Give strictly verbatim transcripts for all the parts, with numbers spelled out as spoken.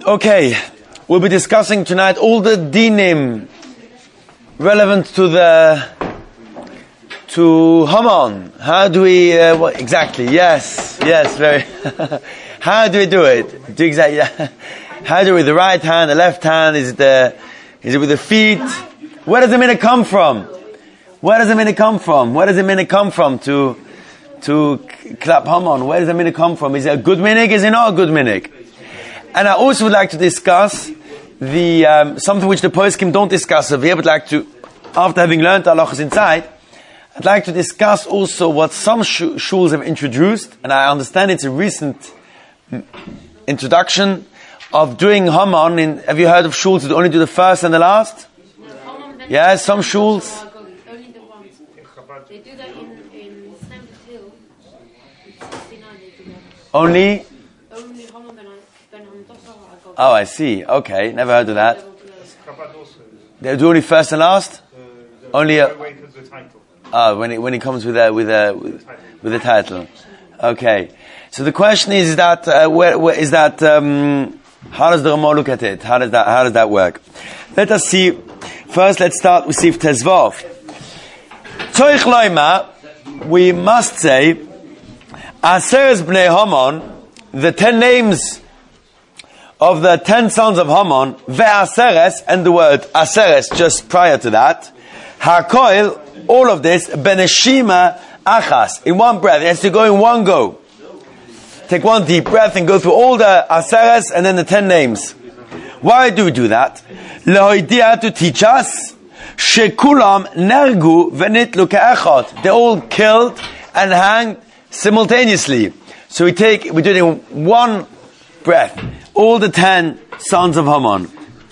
Okay, we'll be discussing tonight all the dinim relevant to the to Haman. How do we uh, what, exactly? Yes, yes, very. How do we do it? Do exactly. How do we the right hand, the left hand? Is it the is it with the feet? Where does the minhag come from? Where does the minhag come from? Where does the minhag come from to to clap Haman? Where does the minhag come from? Is it a good minhag? Is it not a good minhag? And I also would like to discuss the um, something which the poskim don't discuss over here, but like to, after having learned the halachas inside, I'd like to discuss also what some sh- shuls have introduced, and I understand it's a recent introduction of doing Haman. In, have you heard of shuls that only do the first and the last? Yeah, some shuls. Only the ones. They do that in in Stamford Hill. sixty-nine they do that. Only. Only Haman ben Ben Hamdasa. Oh, I see. Okay, never heard of that. They do only first and last. Only. A, Ah, when it when it comes with a with a with, with a title. Okay. So the question is, is that uh, where, where is that? Um, how does the Ramah look at it? How does that how does that work? Let us see. First, let's start with Sif Tezvav. Toich Loima, we must say, Aseres Bnei Haman, the ten names of the ten sons of Haman, ve'aseres, and the word aseres just prior to that, hakoil, all of this, beneshima achas, in one breath. It has to go in one go. Take one deep breath and go through all the aseres and then the ten names. Why do we do that? Lehoidia, to teach us, shekulam nergu venitlu ke'echot. They're all killed and hanged simultaneously. So we take, we do it in one breath. All the ten sons of Haman.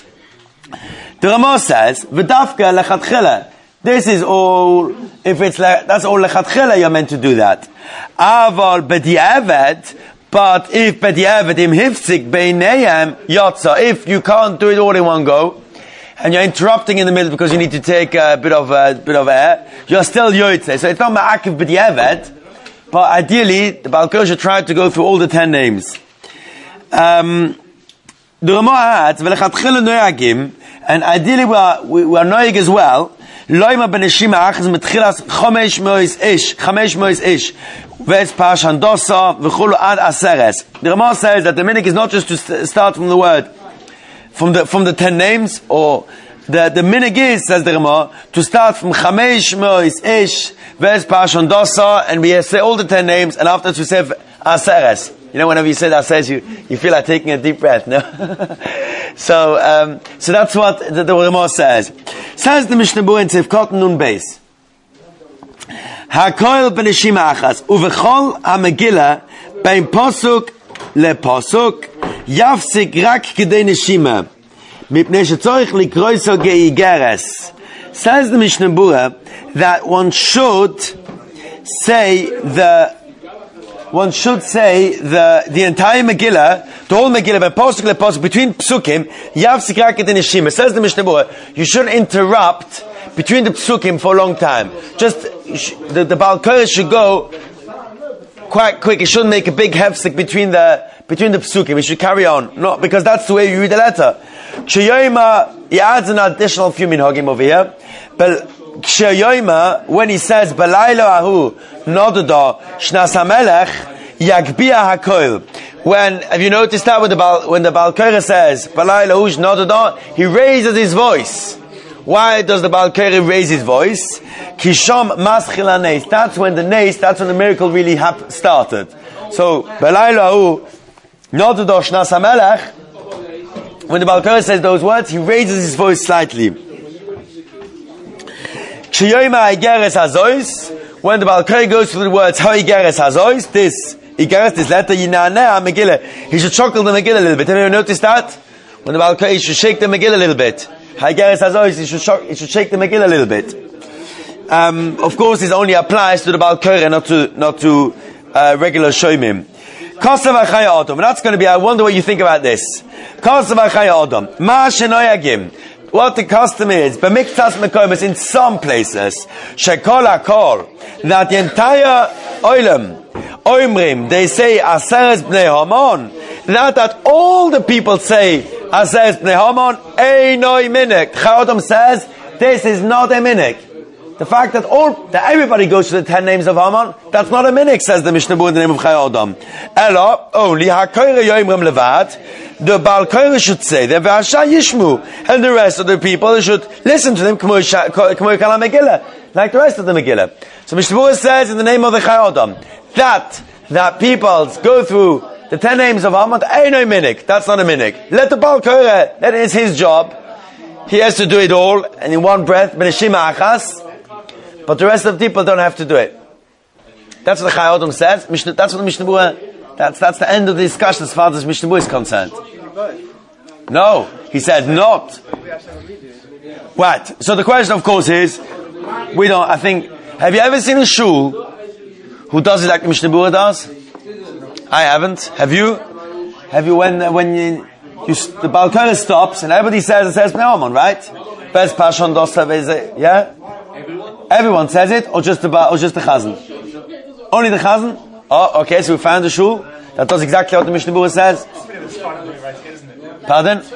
The Ramah says, "V'dafka lechatchila." This is all. If it's like, that's all lechatchila, you're meant to do that. Aval b'di'avad, but if b'di'avad im hifzik beinayam yotza, if you can't do it all in one go, and you're interrupting in the middle because you need to take a bit of a bit of air, you're still yotze. So it's not ma'akiv b'di'avad, but ideally the Baal Korah should try to go through all the ten names. Um, the Ramah adds, "V'lechatchila noyagim," and ideally we are we, we are noyag as well. Loima beneshima achas mitchilas chomesh mois ish, chomesh mois ish, ve'etz parashan dosa v'chulu ad aseres. The Ramah says that the minhag is not just to st- start from the word, from the from the ten names, or the the minhag is, says the Ramah, to start from chomesh mois ish, ve'etz parashan dosa, and we say all the ten names, and afterwards we say aseres. You know, whenever you say that, says you, you feel like taking a deep breath, no? so, um, so that's what the, the Ramah says. Says the Mishnah Berurah in Tzivkot Nun Beis. Hakoil b'neshima achas, uvechol ha-megillah, bein posuk le-posuk, yafsik rak k'dei neshima, mipnei shetzorich likroiso ge'igeres. Says the Mishnah Berurah that one should say the One should say the the entire Megillah, the whole Megillah, by posuk le posuk, between psukim, yavsik rak k'dei neshima. Says the Mishnah Berurah, you shouldn't interrupt between the psukim for a long time. Just the the Baal Korah should go quite quick. It shouldn't make a big hefsek between the between the psukim. It should carry on, not because that's the way you read the letter. Kshayoyma, he adds an additional few minhagim over here, but Kshayoyma, when he says Balaylo ahu nodada shnas hamelech yagbia hakoil. When have you noticed that when the Baal, when the Baal Korah says Balaylo ahu nodada, he raises his voice. Why does the Baal Korah raise his voice? Kisham maschil haneis. That's when the neis, that's when the miracle really hap- started. So Balaylo ahu nodada shnas hamelech. When the Baal Korah says those words, he raises his voice slightly. When the Baal Korah goes through the words how Igeres Hazois, this Igeres, this letter Yinaneh Megillah, he should chuckle the Megillah a little bit. Have you ever noticed that? When the Baal Korah, he should shake the Megillah a little bit. Igeres Hazois, he should shock, he should shake the Megillah a little bit. Um, of course, this only applies to the Baal Korah, not to not to uh, regular Shoimim. Kosav Achaya Adam. That's going to be. I wonder what you think about this. Kosav Achaya Adam. Ma Shenoyagim. What the custom is, b'miktas mekomis, in some places, shekol hakol, that the entire oilam, oimrim, they say aseres bnei Haman, not that all the people say, Asayis Bnei Haman, Einoi Minik. Chai Odom says, this is not a minik. The fact that all, that everybody goes to the ten names of Haman, that's not a minik, says the Mishnah Berurah in the name of Chai Odom. Ella, only, HaKoyre Yoimrem Levad, the Baal Koyre should say, the V'asha Yishmu, and the rest of the people should listen to them, K'moy Kala Megillah, like the rest of the Megillah. So Mishnah Berurah says in the name of the Chai Odom, that, that people go through the ten names of Haman, ain't no minik, that's not a minik. Let the Baal Koyre, that is his job, he has to do it all, and in one breath, B'neshima Achas, but the rest of the people don't have to do it. That's what the Chai Odom says. Mishnah, that's what the Mishnah Berurah, that's, that's the end of the discussion as far as Mishnah Berurah is concerned. No, he said not. Right. So the question, of course, is, we don't, I think, have you ever seen a shul who does it like the Mishnah Berurah does? I haven't. Have you? Have you, when, when you, you the Baal Koyre stops and everybody says, it says Pneuman, right? Best Pashon Dosav is it, yeah? Everyone says it, or just the, or just the Chazan? Only the Chazan? Oh, okay, so we found a shul that does exactly what the Mishnah Berurah says. Pardon?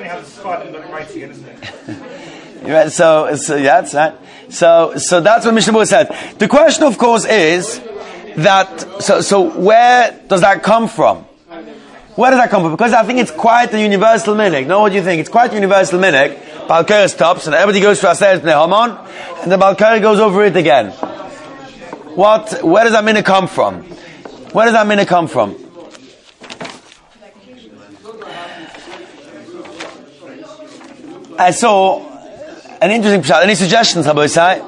Yeah, so, so, yeah, that's right. So, so that's what Mishnah Berurah said. The question, of course, is that, so, so where does that come from? Where does that come from? Because I think it's quite a universal minik. No, what do you think? It's quite a universal minik. Baal Koyre stops, and everybody goes to Asayis Bnei Haman, and the Baal Koyre goes over it again. What, where does that minik come from? Where does that minik come from? I saw an interesting pshat. Any suggestions, Rabbi Isai?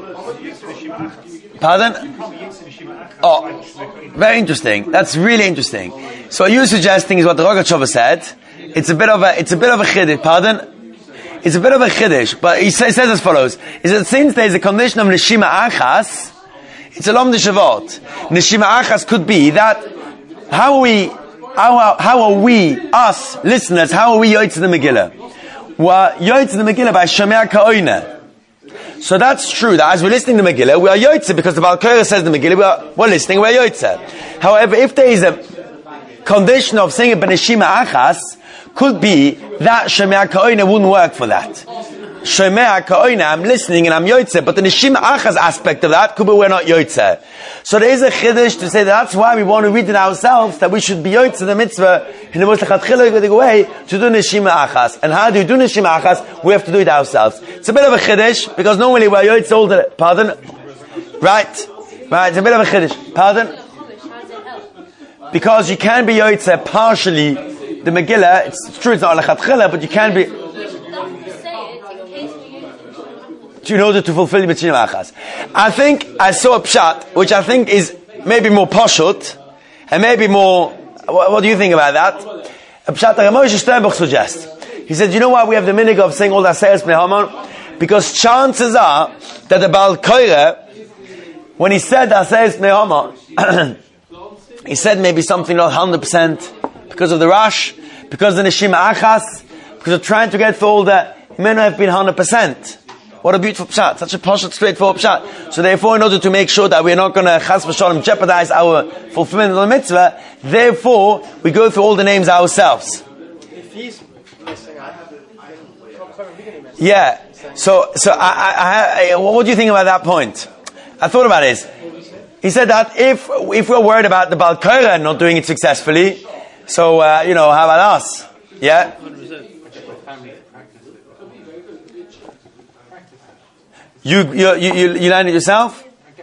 Pardon? Oh, very interesting. That's really interesting. So what you're suggesting is what the Rogatchover said. It's a bit of a, it's a bit of a chiddush. Pardon? It's a bit of a chiddush, but he says, says as follows: is that since there is a condition of neshima achas, it's a lom deshavot. Neshima achas could be that how are we, how, how are we, us listeners, how are we yoytz the Megillah? We're yoytz the Megillah by shomea ka'oineh. So that's true, that as we're listening to Megillah, we are yoytze, because the Baal Koyre says the Megillah, we are, we're listening, we're yoytze. However, if there is a condition of saying it b'neshima achas, could be that Shemea Ka'oineh wouldn't work for that. Shemea Ka'oineh, I'm listening and I'm yoytze, but the Neshima Achas aspect of that could be we're not yoytze. So there is a chiddush to say that that's why we want to read it ourselves, that we should be yoytze the mitzvah in the most lechatchilah way to do Neshima Achas. And how do you do Neshima Achas? We have to do it ourselves. It's a bit of a chiddush, because normally we're yoytze all the, pardon? Right. Right, it's a bit of a chiddush. Pardon? Because you can be yoytze partially the Megillah, it's true it's not lechatchilah, but you can be in order to fulfill the mitzvah achas. I think I saw a pshat, which I think is maybe more poshut, and maybe more, what, what do you think about that? A pshat that Moshe Sternbuch suggests. He said, you know why we have the minhag of saying all the Asayis Bnei Haman? Because chances are that the Baal Koyre, when he said the Asayis Bnei Haman, he said maybe something not one hundred percent because of the rush, because of the Neshima Achas, because of trying to get through all that, he may not have been one hundred percent. What a beautiful pshat, such a posh, straightforward pshat. So therefore, in order to make sure that we're not going to chas v'shalom jeopardize our fulfillment of the mitzvah, therefore, we go through all the names ourselves. If he's listening, I have the, I have the yeah. So, so I, I, I, what do you think about that point? I thought about this. He said that if, if we're worried about the Baal Koyre not doing it successfully, so, uh, you know, how about us? Yeah? You, you, you, you, you learn it yourself?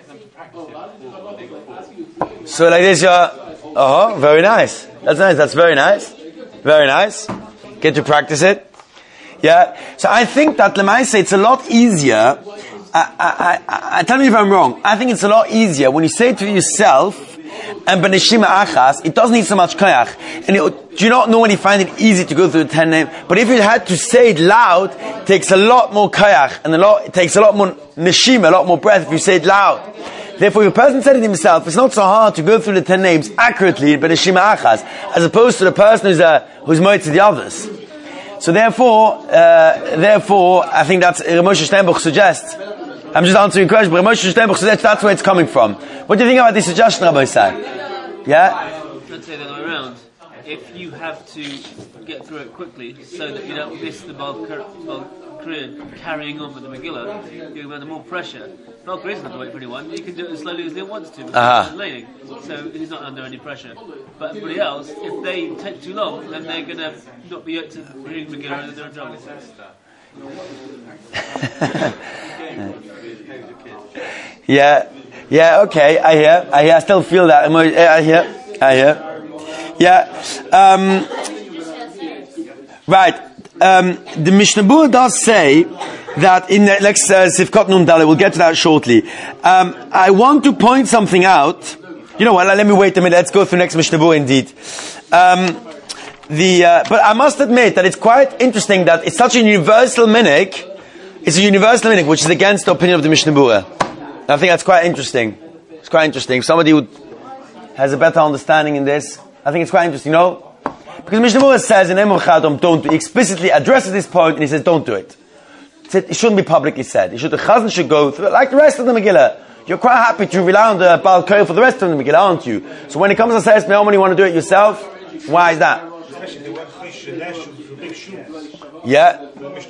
So like this, you're, oh, very nice. That's nice, that's very nice. Very nice. Get to practice it. Yeah? So I think that, Lemaise, it's a lot easier, I, I, I, I, tell me if I'm wrong, I think it's a lot easier when you say it to yourself, and b'neshima achas, it doesn't need so much koyach. And it, do you not know when you find it easy to go through the ten names? But if you had to say it loud, it takes a lot more koyach, and a lot, it takes a lot more neshima, a lot more breath if you say it loud. Therefore, if a person said it himself, it's not so hard to go through the ten names accurately, b'neshima achas, as opposed to the person who's, uh, who's moed to the others. So therefore, uh, therefore, I think that's, Rav Moshe Sternbuch suggests, I'm just answering a question, but Rav Moshe Sternbuch suggests that's where it's coming from. What do you think about this suggestion, Rabbi Isai? Yeah? Let's say the other way around. If if you have to get through it quickly so that you don't miss the Balkriya carrying on with the Megillah, you're under more pressure. Balkriya isn't going to wait for anyone. He can do it as slowly as he wants to because Uh-huh. he's leading. So he's not under any pressure. But everybody else, if they take too long, then they're going to not be able to read Megillah and they're in trouble. Yeah, yeah, okay, I hear, I hear, I still feel that, I hear, I hear, yeah, um, right, um, the Mishnah Berurah does say that in the, like, uh, Sifkot Nun Dalet, we'll get to that shortly. um, I want to point something out, you know what, let me wait a minute, let's go through next Mishnah Berurah indeed. Um, the, uh, but I must admit that it's quite interesting that it's such a universal minhag, it's a universal minhag which is against the opinion of the Mishnah Berurah. I think that's quite interesting. It's quite interesting. If somebody who has a better understanding in this, I think it's quite interesting, no? Because Mishnah Berurah says in Emor Chadom, don't do it. He explicitly addresses this point and he says, don't do it. It shouldn't be publicly said. It should, the Chazan should go through it like the rest of the Megillah. You're quite happy to rely on the Baal Koreh for the rest of the Megillah, aren't you? So when it comes to Seres Me'omen, you want to do it yourself? Why is that? Yeah.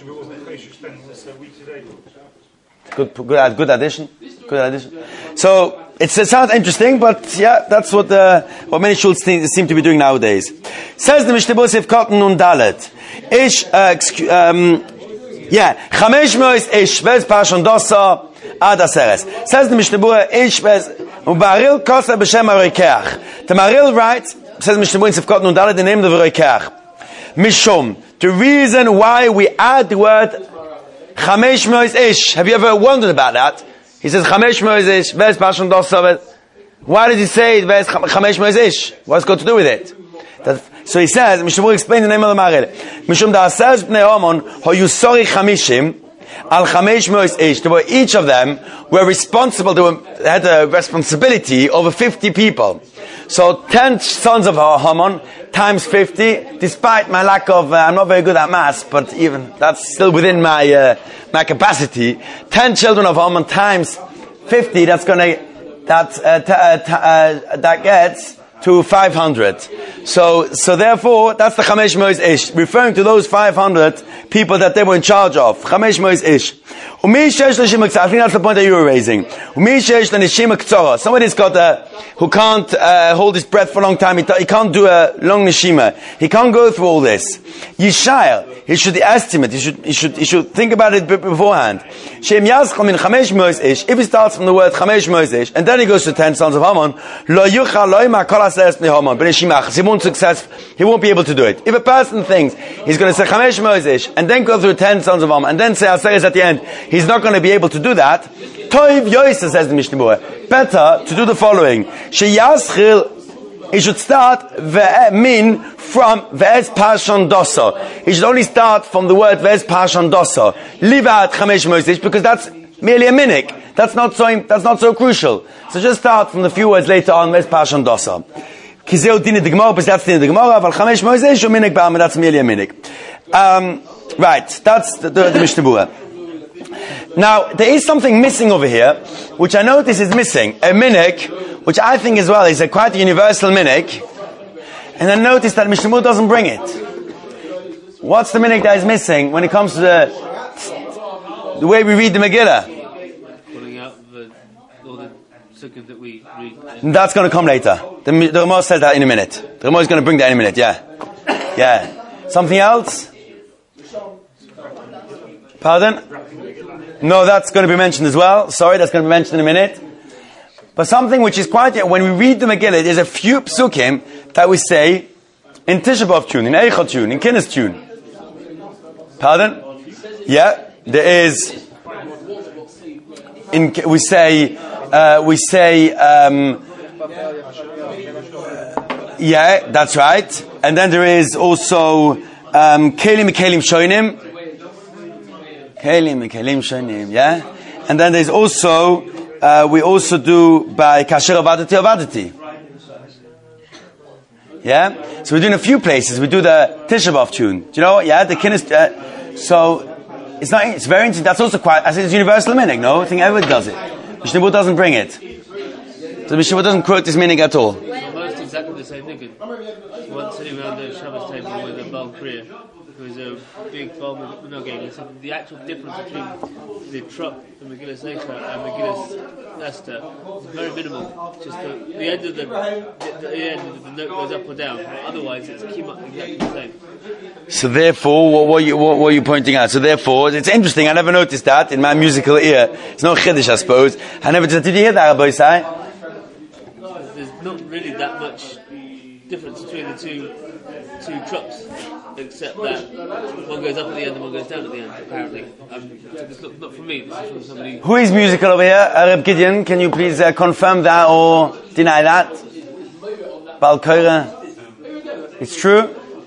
Good, good, good addition. Good addition. So it's, it sounds interesting, but yeah, that's what uh, what many shuls seem to be doing nowadays. Says the Mishnah Berurah Sifkot Nun Dalet. Ish, uh, excuse, um, yeah, Chamesh Mois Ish Vez Parshon Dosa Ad Aseres. Says the Mishnah Berurah Ish Vez Ubaril Kosa B'Shem HaRoikeach. The Maril writes, says Mishnah Berurah Sifkot Nun Dalet, the name of the Roikeach. Mishom. The reason why we add the word Chamesh Mois Ish. Have you ever wondered about that? He says Chamesh Mois Ish. Where's Parshon Dosa? Why does he say where's Chamesh Mois Ish? What's got to do with it? That, so he says, Mishnah Berurah explain the name of the Maril. Mishum da'asaz b'nei Amon ho yusori chamishim al Chamesh Mois Ish. They were, each of them were responsible. They, were, they had a responsibility over fifty people. So ten sons of Haman times fifty. Despite my lack of, uh, I'm not very good at maths, but even that's still within my uh, my capacity. Ten children of Haman times fifty. That's gonna that uh, t- uh, t- uh, that gets to five hundred. So so therefore, that's the Chamesh Mois Ish, referring to those five hundred people that they were in charge of. Chamesh Mois Ish. I think that's the point that you were raising. Somebody's got a, who can't uh, hold his breath for a long time. He, t- he can't do a long neshima. He can't go through all this. Yishayel, he should estimate. He should, he should, he should think about it beforehand. If he starts from the word Chamesh Mois Ish and then he goes to ten sons of Haman, he won't success. He won't be able to do it. If a person thinks he's going to say Chamesh Mois Ish and then go through ten sons of Haman and then say Aseres at the end, he's not going to be able to do that. Toiv Yoisa, says the Mishnah Berurah. Better to do the following. Sheyaschil, he should start ve'min from ve'ez parshon dosa. He should only start from the word ve'ez parshon dosa. Leave out Chamesh Mois Ish because that's merely a minhag. That's not so, that's not so crucial. So just start from the few words later on, ve'ez parshon dosa. Kizeu dini de Gemara, but that's dini de Gemara, but Chamesh Mois Ish or minhag ba'am, that's merely a minhag. Um, right, that's the, the, the Mishnah Berurah. Now, there is something missing over here, which I notice is missing. A minhag, which I think as well is a quite a universal minhag. And I notice that Mishnah Berurah doesn't bring it. What's the minhag that is missing when it comes to the, the way we read the Megillah? Pulling out the, all the sukkah that we read. That's going to come later. The, the Ramah says that in a minute. The Ramah is going to bring that in a minute, yeah. Yeah. Something else? Pardon? No, that's going to be mentioned as well. Sorry, that's going to be mentioned in a minute. But something which is quite, when we read the Megillah, there's a few psukim that we say in Tisha B'Av tune, in Eichel tune, in Kinnis tune. Pardon? Yeah, there is. In we say, uh, we say, um, yeah, that's right. And then there is also um, Kelim Kelim Shoinim. Kelim Kelim Shoinim, yeah. And then there's also uh, we also do by Kasher Avadati Avadati. Yeah. So we're doing a few places. We do the Tisha B'Av tune. Do you know what? Yeah, the Kinnis. Uh, so it's not. It's very interesting. That's also quite. I think it's universal minhag. No, I think everybody does it. Mishnah Berurah doesn't bring it. So Mishnah Berurah doesn't quote this minhag at all. Most exactly the same thing. Once sitting around the Shabbos table with a Baal Kriya, who was a big Baal Menogeg, he said the actual difference between the truck, the Megillas Eicha, and Megillas Esther is very minimal. Just the, the end of the, the, the end of the note goes up or down. Otherwise, it's keep up exactly the same. So therefore, what, what, you, what, what are you pointing out? So therefore, it's interesting. I never noticed that in my musical ear. It's no chiddush, I suppose. I never did. Did you hear that, Rabbi Isai? There's not really that much difference between the two two trucks, except that one goes up at the end and one goes down at the end. Apparently, um, it's not, not from me. This is from somebody. Who is musical over here? Arab Gideon, can you please uh, confirm that or deny that? Baal Korah, it's true.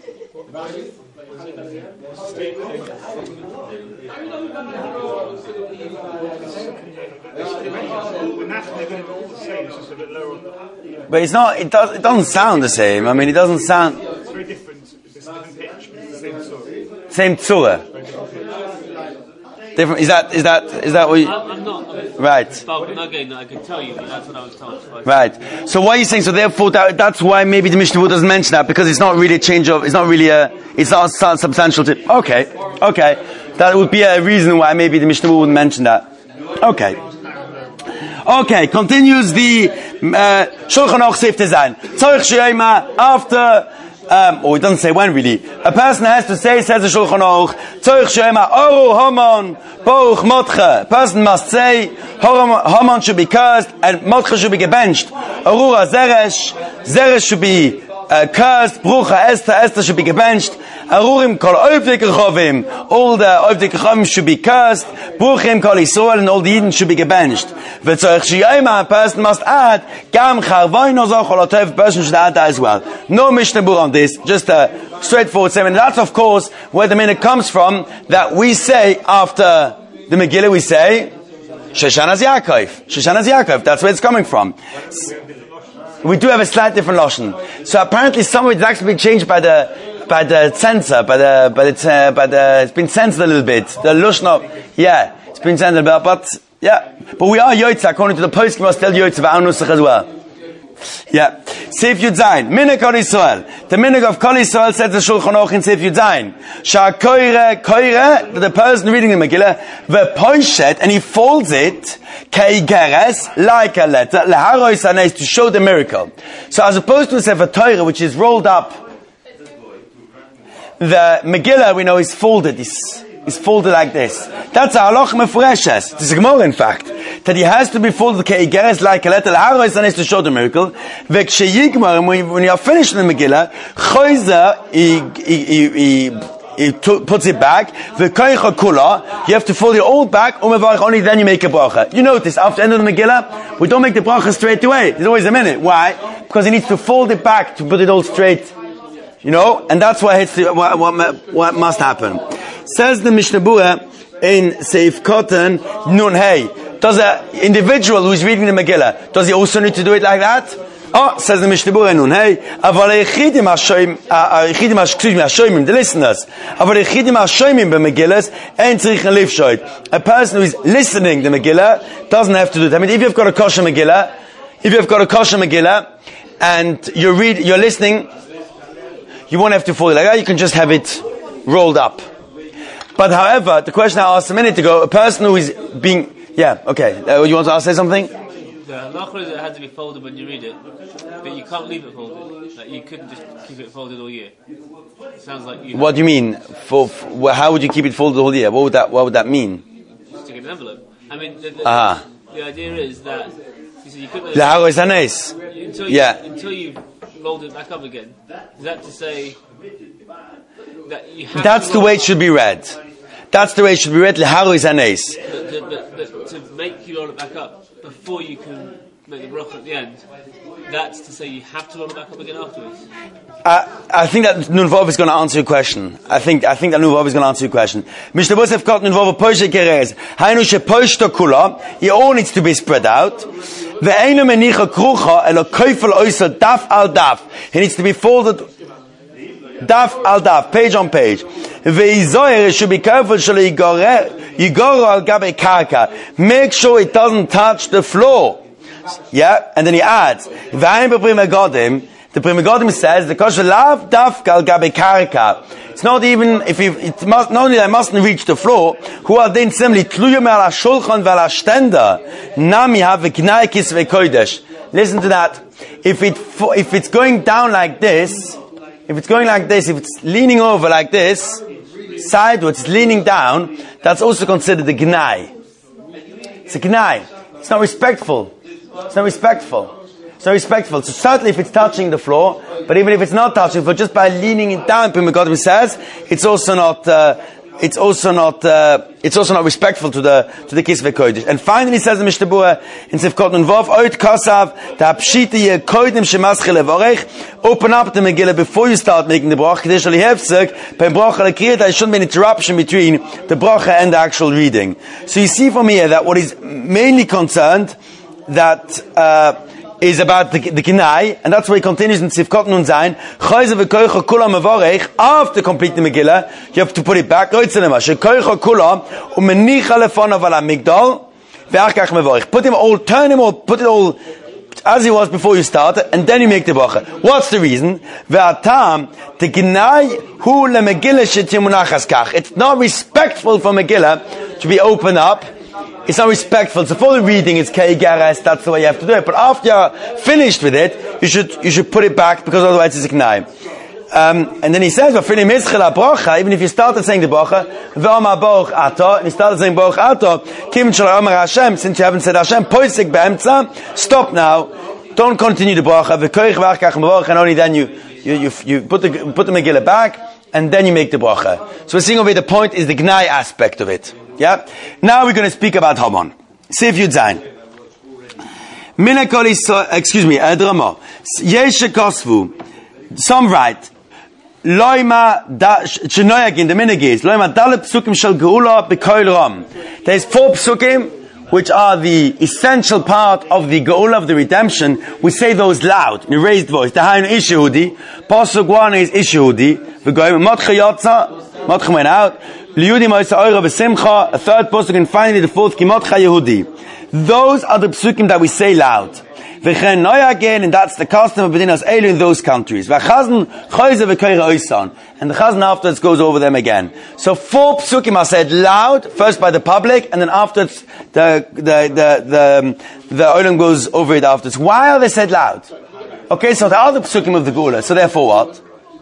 But it's not. It does. It doesn't sound the same. I mean, it doesn't sound. It's very different. It's different pitch. It's the same sort. Same tzura. Different. Is that? Is that? Is that what? You, I'm, I'm not. I mean, right. But again, I can tell you, but that's what I was told. So right. So what are you saying? So therefore, that, that's why maybe the Mishnah Berurah doesn't mention that, because it's not really a change of. It's not really a. It's not substantial. To, okay. Okay. That would be a reason why maybe the Mishnah Berurah wouldn't mention that. Okay. Okay, continues the uh, Shulchan Aruch Seif Tezayin. Tzorich she'yoma after, um, or it doesn't say when really. A person has to say, says the Shulchan Aruch, Tzorich she'yoma Oru Haman Boruch Motche. A person must say, Haman should be cursed and Motche should be gebenched. Arura Zeresh, Zeresh should be uh, cursed. Brucha Esther, Esther should be gebenched. Arurim kol Ovdei Kechovim, all the Ovdei Kechovim should be cursed. Bruchim kol Yisrael, and all the Eden should be gebenched. V'tzorich she'yoma, a person must add, Gam Charvoi Nozoch Olotev, a person should add that as well. No Mishnah Berurah on this, just a straightforward statement. That's of course where the minute comes from, that we say after the Megillah, we say, Shoshanas Yaakov. Shoshanas Yaakov, that's where it's coming from. We do have a slight different lashon. So apparently some of it's actually been changed by the by the censor, by the by the uh, by the it's been censored a little bit. The lashon, yeah, it's been censored a bit, but yeah, but we are yotza according to the poskim. We are still yotza of our nusach as well. Yeah, Seif Yud Zayin, Minig Kol Yisrael. The minig of Kol Yisrael says the Shulchan Aruch in Seif Yud Zayin. Shah koire koire, the person reading the Megillah, the poishet, and he folds it kei geres, like a letter, leharois hanes, to show the miracle. So as opposed to a Sefer Torah, which is rolled up, the Megillah we know is folded. Is is folded like this. That's a halach mefureshes. It's a Gemara, in fact, that he has to be folded keigeres like a letter l'harois hanes to show the miracle. V'ksheyigmar, when you are finished in the Megillah, choizer he he he he puts it back. V'koicha kula, you have to fold it all back. Umevarich, only then you make a bracha. You notice after the end of the Megillah, we don't make the bracha straight away. There's always a minute. Why? Because he needs to fold it back to put it all straight. You know, and that's why it's what, what, what must happen. Says the Mishnah Berurah in Seif Kotan Nun Hey. Does an individual who is reading the Megillah, does he also need to do it like that? Oh, says the Mishnah Berurah Nun Hey. Aval Echidim Hashoim, Echidim Hashoimim, the listeners. Aval Echidim Hashoimim b'Megillas ein tzrichen lifshoit. A person who is listening the Megillah doesn't have to do it. I mean, if you've got a kosher Megillah, if you've got a kosher Megillah, and you read, you're listening, you won't have to fold it like that. You can just have it rolled up. But however, the question I asked a minute ago, a person who is being, yeah, okay, uh, you want to ask, say something? The halacha is it had to be folded when you read it, but you can't leave it folded. Like you couldn't just keep it folded all year. It sounds like you. What do you mean? For, for how would you keep it folded all year? What would that? What would that mean? Just to get an envelope. I mean, the, the, uh-huh. the idea is that you, see, you couldn't. Until you, yeah. Until you rolled it back up again. Is that to say? That you have That's the way it should be read. That's the way it should be read. Leharois hanes. But, but, but to make you roll it back up before you can make the bracha at the end, that's to say you have to roll it back up again afterwards. Uh, I think that Nunvov is going to answer your question. I think I think that Nunvov is going to answer your question. Mishnah Berurah got Nunvov poishet geres. Hainu she poishto kula. It all needs to be spread out. Ve'einu menicha krucha elo koifel oisel daf al daf. It needs to be folded. Daf al daf, page on page. Ve'izoyer should be careful. Yigoro al gabe karka. Make sure it doesn't touch the floor. Yeah, and then he adds, Ve'ayim b'prim agodim. The Pri Megadim says the kosher lav dafka al gabe karka. It's not even if you, it must not only that mustn't reach the floor. Who are then similarly tluyum al shulchan vel ashtender nami have gnai kisvei kodesh. Listen to that. If it if it's going down like this, if it's going like this, if it's leaning over like this, sideways, it's leaning down. That's also considered a gnai. It's a gnai. It's not respectful. It's not respectful. It's not respectful. So certainly if it's touching the floor, but even if it's not touching the floor, just by leaning it down, Pri Megadim says, it's also not, uh, it's also not, uh, it's also not respectful to the, to the Kisvei Kodesh. And finally says the Mishnah Berurah in Sifkot Nun Vav, Oit Kasav, Ta Pshita Ye Kodim Shemaschil Levorech, open up the Megillah before you start making the Bracha, Kedesh Li Hefzek, Beim Bracha Lekriya, there shouldn't be an interruption between the Bracha and the actual reading. So you see from here that what is mainly concerned, that, uh, is about the, the Gnai, and that's why he continues in Sifkot Nun Zayin, Chayze v'koicha kula mevorech, after completing the Megillah, you have to put it back, Oitzelema, shekoicha kula, umenicha lefonav ala migdal, ve'achkach mevorech. Put him all, turn him all, put it all as he was before you started, and then you make the bracha. What's the reason? Ve'atam, the Gnai hu le Megillah shetimunachas kach. It's not respectful for Megillah to be opened up. It's not respectful. So for the reading, it's kei garas. That's the way you have to do it. But after you're finished with it, you should you should put it back because otherwise it's a knai. Um, and then he says, even if you started saying the bracha, and you started saying Baruch Ato, kim Omar Hashem, since you haven't said Hashem, poisik be'emtza, stop now. Don't continue the bracha. And only then you you you, you put the put the Megillah back, and then you make the bracha. So we're seeing over here, the point is the gnai aspect of it. Yeah. Now we're going to speak about Haman. See if you'd sign. Minakol is, excuse me, Edramo. Yeshe Kosvu. Some write, Loima da, Shenoyagin, the minig is, Loima Dalep Psukim Shel Geula B'Koil Ram. There's four Psukim, which are the essential part of the Geula of the redemption. We say those loud, in a raised voice. The Hainu Ishehudi. Pasuk one is Ishehudi. V'goyim, Motche Yotza, Motche went out. Liyudi Moisa Oira V'Simcha, a third Pasuk, and finally the fourth, Kimotcha Yehudi. Those are the Psukim that we say loud. V'chen Noyagin, and that's the custom of Bedinas Elu in those countries. V'chazn Choyze V'Koira Oisan. And the Chazan afterwards goes over them again. So four Psukim are said loud, first by the public, and then afterwards the, the, the, the, the Olam goes over it afterwards. Why are they said loud? Okay, so the other Psukim of the Geula, so therefore what?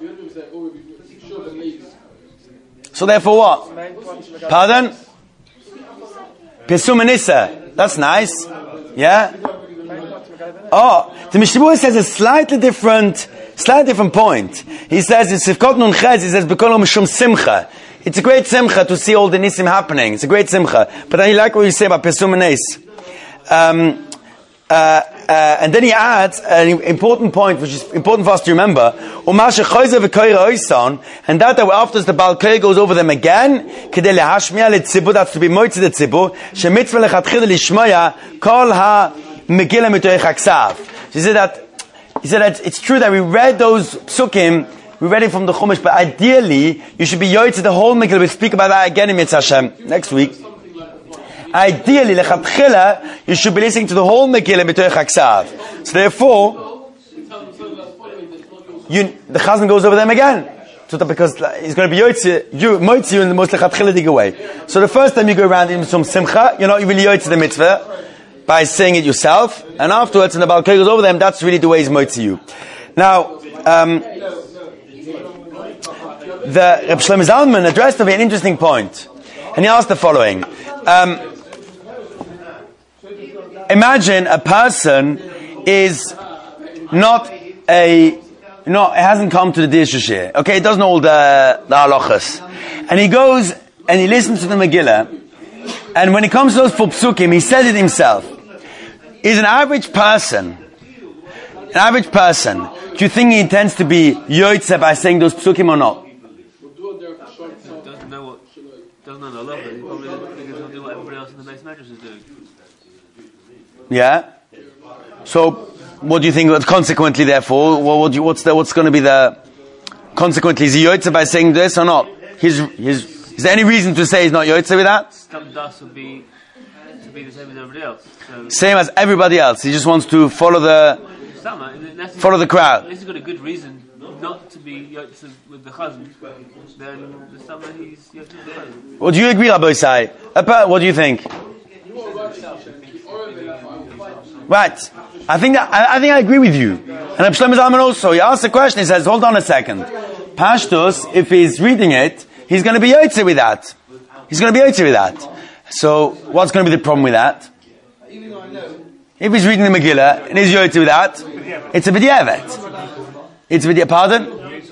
So therefore what? Pardon? Pesum Anissa. That's nice. Yeah? Oh, the Mishnah Berurah says a slightly different, slightly different point. He says in Sifkot Nun Ches, he says, B'kol Mishum Simcha. It's a great simcha to see all the nisim happening. It's a great simcha. But I like what you say about Pesum Anissa. Um, uh, Uh, and then he adds an important point, which is important for us to remember. And that, that after the Baal Kei goes over them again, that's to be moitzi the tzibur. Shemitzvah lechatchila lishmoya kol ha megillah mitoich haksav. He said that he said that it's true that we read those psukim, we read it from the Chumash, but ideally you should be yoitzi the whole megillah. We'll speak about that again in Mitzvah Hashem next week. Ideally, lechatchila, you should be listening to the whole Megillah b'toich haksav. So therefore, you, the Chazan goes over them again. So that because he's going to be yotzi, you, moitzi you in the most lechatchila way. So the first time you go around in some simcha, you're not really yotzi the mitzvah by saying it yourself, and afterwards, when the Baal Kei goes over them, that's really the way he's moitzi you. Now, um, the Reb Shlomo Zalman addressed to me an interesting point, and he asked the following. Um, Imagine a person is not a, not, it hasn't come to the Dishashir. Okay, it doesn't know all the, the halachas. And he goes and he listens to the Megillah. And when it comes to those four psukim, he says it himself. Is an average person, an average person, do you think he intends to be yoitze by saying those psukim or not? Doesn't know what, doesn't know the halacha. He probably thinks he'll do what everybody else in the base madrash is doing. Yeah. So, what do you think? Consequently, therefore, what, what you, what's the, what's going to be the consequently? Is he yoitze by saying this or not? His, his, is there any reason to say he's not yoitze with that? Stam das would be to be the same as everybody else. So same as everybody else. He just wants to follow the Follow the crowd. Unless he's got a good reason not to be yotze with the chazan, then the summer he's yotze with the chazan. Well, do you agree, Rabbi Isai? What do you think? Right. I think I, I think I agree with you. And Reb Shlomo Zalman also, he asks the question, he says, hold on a second. Pashtus, if he's reading it, he's going to be yotze with that. He's going to be yotze with that. So, what's going to be the problem with that? If he's reading the Megillah, and he's yotze with that, it's a b'diavad. It's a b'diavad, pardon?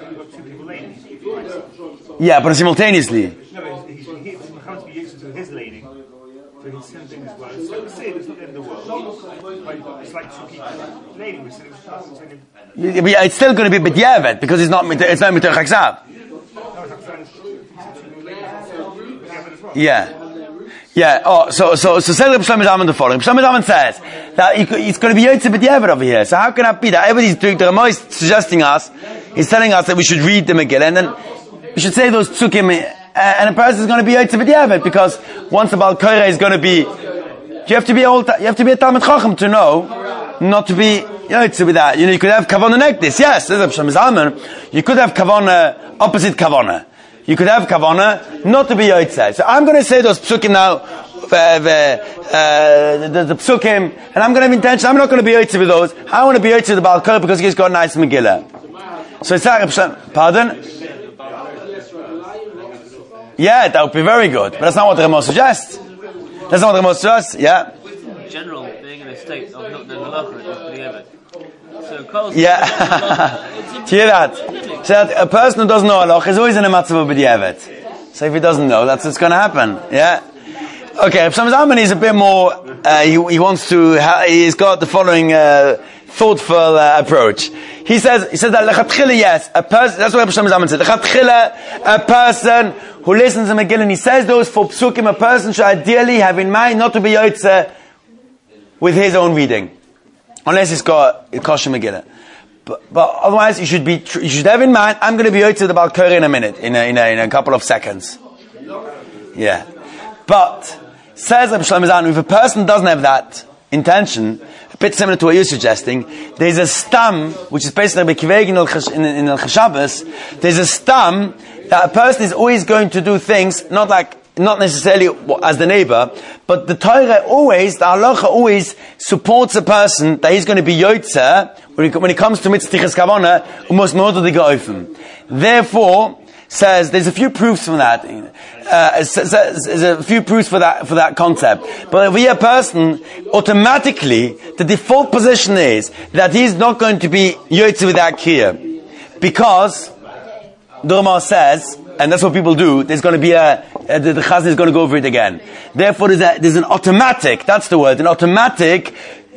Yeah, but simultaneously. No, but he's going to be used to his leaning. So he's sending his words. So let's say it's not the end of the world. It's like two people leaning. We said it was yeah, it's still going to be b'diavad, because it's not, it's not mitoch haksav. Yeah. Yeah, oh, so, so, so, say Reb Shlomo Zalman the following. Reb Shlomo Zalman says that it's going to be yotze b'diavad over here. So how can that be? That everybody's doing, the Rama is suggesting us, he's telling us that we should read the Megillah, and then we should say those psukim, uh, and a person is going to be yotze b'diavad, because once the Baal Koreh is going to be, you have to be old, you have to be a Talmid Chacham to know, not to be yotze with that. You know, you could have kavanah nekdis, yes, this is Reb Shlomo Zalman. You could have kavanah, opposite kavanah. You could have kavanah not to be yotze. So I'm going to say those psukim now, uh, the, uh, the, the psukim, and I'm going to have intention. I'm not going to be yotze with those. I want to be yotze with the Baal Koreh because he's got a nice Megillah. So it's like, pardon? Yeah, that would be very good. But that's not what the Rama suggests. That's not what the Rama suggests. Yeah. In general, being in a state of not knowing halacha is b'diavad. So, yeah. Do you hear that? So that a person who doesn't know halacha is always in a matzav of b'diavad. So if he doesn't know, that's what's going to happen. Yeah. Okay. Reb Shlomo Zalman is a bit more. Uh, he, he wants to. Ha- he's got the following uh, thoughtful uh, approach. He says. He says that lechatchila, yes, a person. That's what Reb Shlomo Zalman said. Lechatchila, a person who listens to Megillah and he says those for psukim, a person should ideally have in mind not to be yotze with his own reading. Unless it's got a kosher Megillah. But, but otherwise, you should be, you should have in mind, I'm going to be yotze the Baal Koreh in a minute, in a, in a, in a couple of seconds. Yeah. But, says Reb Shlomo Zalman, if a person doesn't have that intention, a bit similar to what you're suggesting, there's a stam, which is basically in Al Chashabas, there's a stam that a person is always going to do things, not like, not necessarily as the neighbor, but the Torah always, the halacha always supports a person that he's going to be yotze when, when it comes to mitzvah tichas kavanah, almost more to the geofen. Therefore, says there's a few proofs from that. Uh, there's a few proofs for that for that concept. But if we a person, automatically the default position is that he's not going to be yotze with that kiyah, because the Rama says. And that's what people do. There's going to be a, a the, the chazan is going to go over it again. Therefore, there's, a, there's an automatic, that's the word, an automatic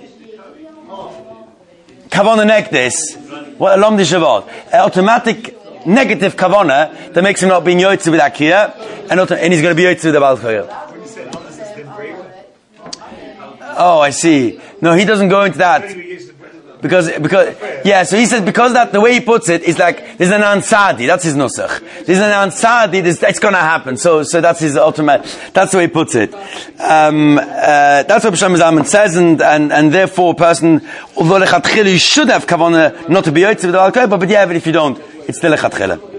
kavanah nekdis, what alom di shavot, an automatic negative kavanah that makes him not being yotze with akiyah, and, and he's going to be yotze with the Baal Koreh. Oh, I see. No, he doesn't go into that. Because, because, yeah, so he says, because that, the way he puts it, is like, there's an ansadi, that's his nusach. There's an ansadi, it's gonna happen. So, so that's his ultimate, that's the way he puts it. Um, uh, that's what Shlomo Zalman says, and, and, and therefore a person, although lechatchila, you should have kavanah not to be yotze with the Baal Koreh, but yeah, but if you don't, it's still lechatchila.